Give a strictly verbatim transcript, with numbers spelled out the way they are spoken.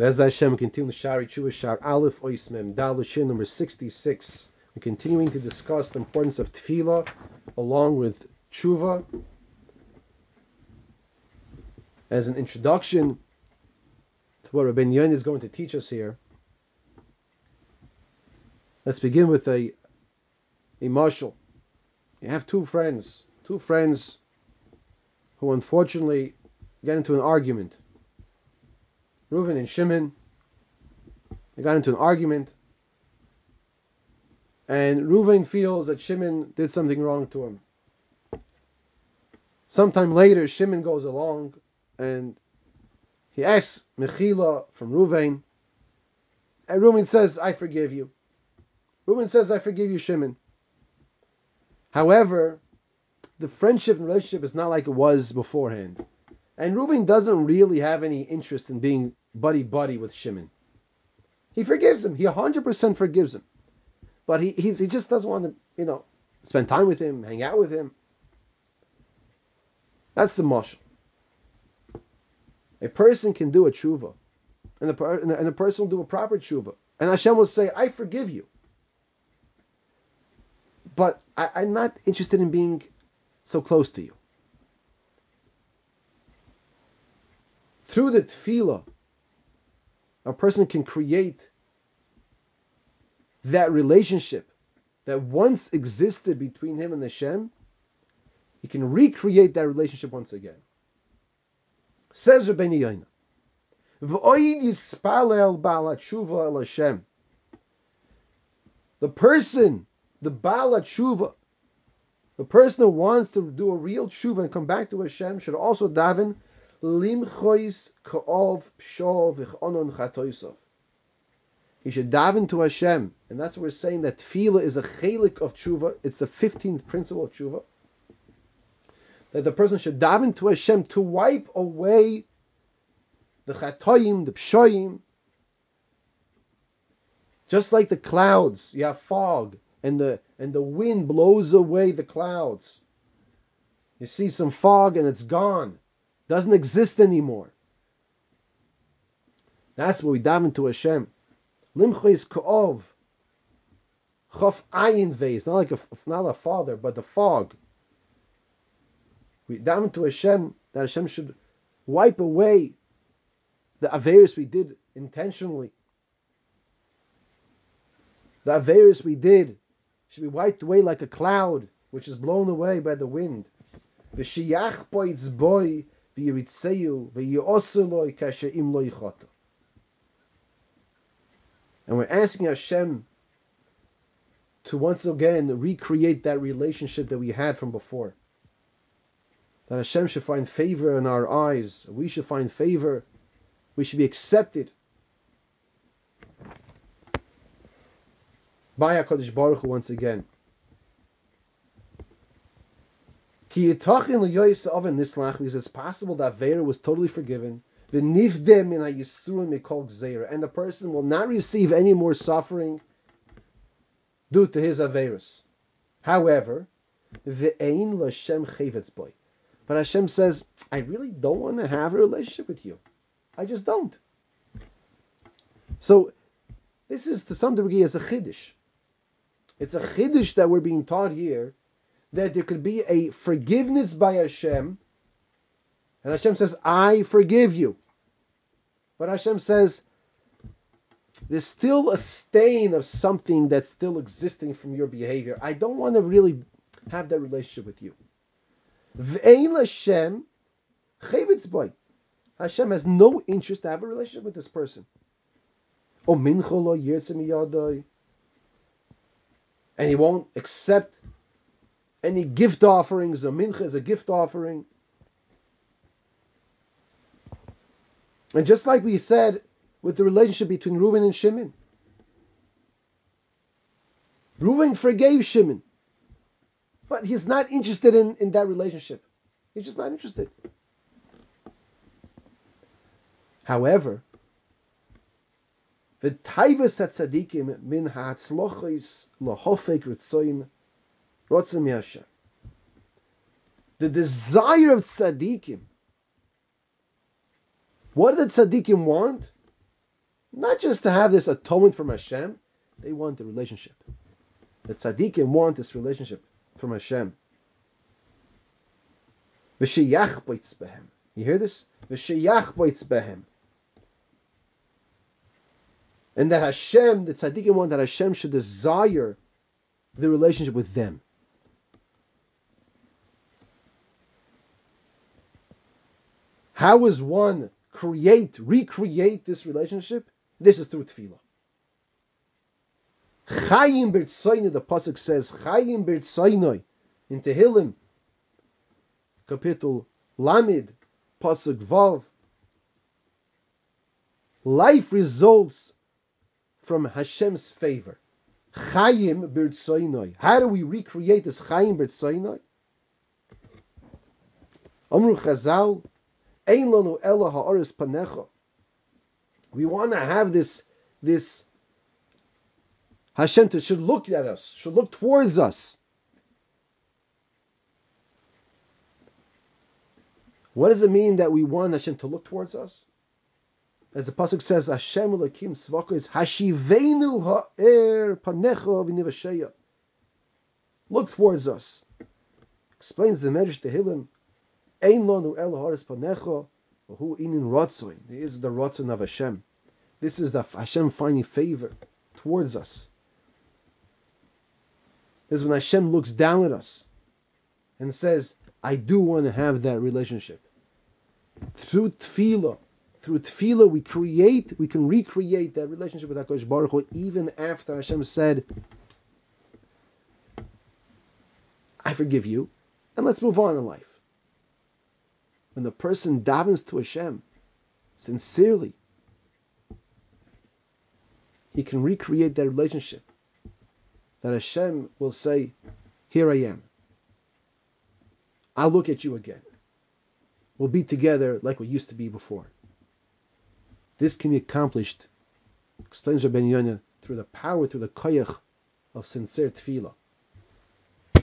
As Hashem, we continue the Shari Tshuva Shar Aleph Ois Mem Dal Shin number sixty-six. We're continuing to discuss the importance of Tefillah along with Tshuva. As an introduction to what Rabbeinu Yonah is going to teach us here, let's begin with a a mashal. You have two friends, two friends who unfortunately get into an argument. Reuven and Shimon, they got into an argument, and Reuven feels that Shimon did something wrong to him. Sometime later, Shimon goes along and he asks Mechila from Reuven, and Reuven says, I forgive you. Reuven says, I forgive you, Shimon. However, the friendship and relationship is not like it was beforehand. And Reuven doesn't really have any interest in being buddy-buddy with Shimon. He forgives him. He one hundred percent forgives him. But he he's, he just doesn't want to, you know, spend time with him, hang out with him. That's the mashal. A person can do a tshuva, and a, and a person will do a proper tshuva. And Hashem will say, I forgive you. But I, I'm not interested in being so close to you. Through the tefillah, a person can create that relationship that once existed between him and Hashem. He can recreate that relationship once again. Says Rabbeinu Yonah, "V'oid yispalel ba'al tshuva el Hashem." The person, the Baal Tshuva, the person who wants to do a real tshuva and come back to Hashem, should also daven limchois ka'ov pshov v'chonon chatoisov. He should daven to Hashem, and that's what we're saying, that tefillah is a chelik of tshuva. It's the fifteenth principle of tshuva. That the person should daven to Hashem to wipe away the chatoim, the pshoim. Just like the clouds, you have fog, and the and the wind blows away the clouds. You see some fog and it's gone. Doesn't exist anymore. That's what we daven to Hashem. Limchois ka'ov. Chof ayin veis. Not like a, not a father, but the fog. We daven to Hashem that Hashem should wipe away the averis we did intentionally. The averis we did should be wiped away like a cloud, which is blown away by the wind. V'shiyach poitz boy v'yiritzeyu v'yi'oseloi kasher im lo yichoto. And we're asking Hashem to once again recreate that relationship that we had from before. That Hashem should find favor in our eyes. We should find favor. We should be accepted by HaKadosh Baruch Hu once again. Ki yitachin l'yoyis oven nislach, because it's possible that Avera was totally forgiven. V'nifdeh min ha'yisurim mikol gzeira, and the person will not receive any more suffering due to his Averas. However, v'ein l'Hashem chevetz boy. But Hashem says, I really don't want to have a relationship with you. I just don't. So, this is to some degree as a chiddush. It's a chiddush that we're being taught here, that there could be a forgiveness by Hashem, and Hashem says, I forgive you. But Hashem says, there's still a stain of something that's still existing from your behavior. I don't want to really have that relationship with you. V'ein Hashem chevetz boy. Hashem has no interest to have a relationship with this person. O mincha lo yirtze miyadai. And he won't accept any gift offerings. A mincha is a gift offering. And just like we said with the relationship between Reuven and Shimon, Reuven forgave Shimon, but he's not interested in, in that relationship. He's just not interested. However, the taivas at tzadikim min ha'atzlochis lohofek ritzoyin rotzim yasher. The desire of tzadikim. What do the tzaddikim want? Not just to have this atonement from Hashem, they want the relationship. The tzaddikim want this relationship from Hashem. V'sheyachboitz behem. You hear this? V'sheyachboitz behem. And that Hashem, the tzaddikim want that Hashem should desire the relationship with them. How is one create, recreate this relationship? This is through tefillah. Chayim b'rtzoynoi, the pasuk says, Chayim b'rtzoynoi, in Tehillim, Kapitel Lamid, pasuk Vav. Life results from Hashem's favor. Chayim b'rtzoynoi. How do we recreate this Chayim b'rtzoynoi? Amru Chazal, Ein lanu ela ha'aris panecha. We want to have this, this Hashem to, should look at us, should look towards us. What does it mean that we want Hashem to look towards us? As the pasuk says, Hashem Elokim Tzvakos Hashivenu ha'er panecha v'nivasheya. Look towards us. Explains the Medrash Tehillim. Ein lanu el ha'aris panecha v'hu inin ratzon. This is the ratzon of Hashem. This is the Hashem finding favor towards us. This is when Hashem looks down at us and says, I do want to have that relationship. Through tefillah, through tefillah we create, we can recreate that relationship with HaKadosh Baruch Hu even after Hashem said, I forgive you, and let's move on in life. When the person davens to Hashem sincerely, he can recreate that relationship. That Hashem will say, here I am. I'll look at you again. We'll be together like we used to be before. This can be accomplished, explains Rabbeinu Yonah, through the power, through the koyach of sincere tefillah.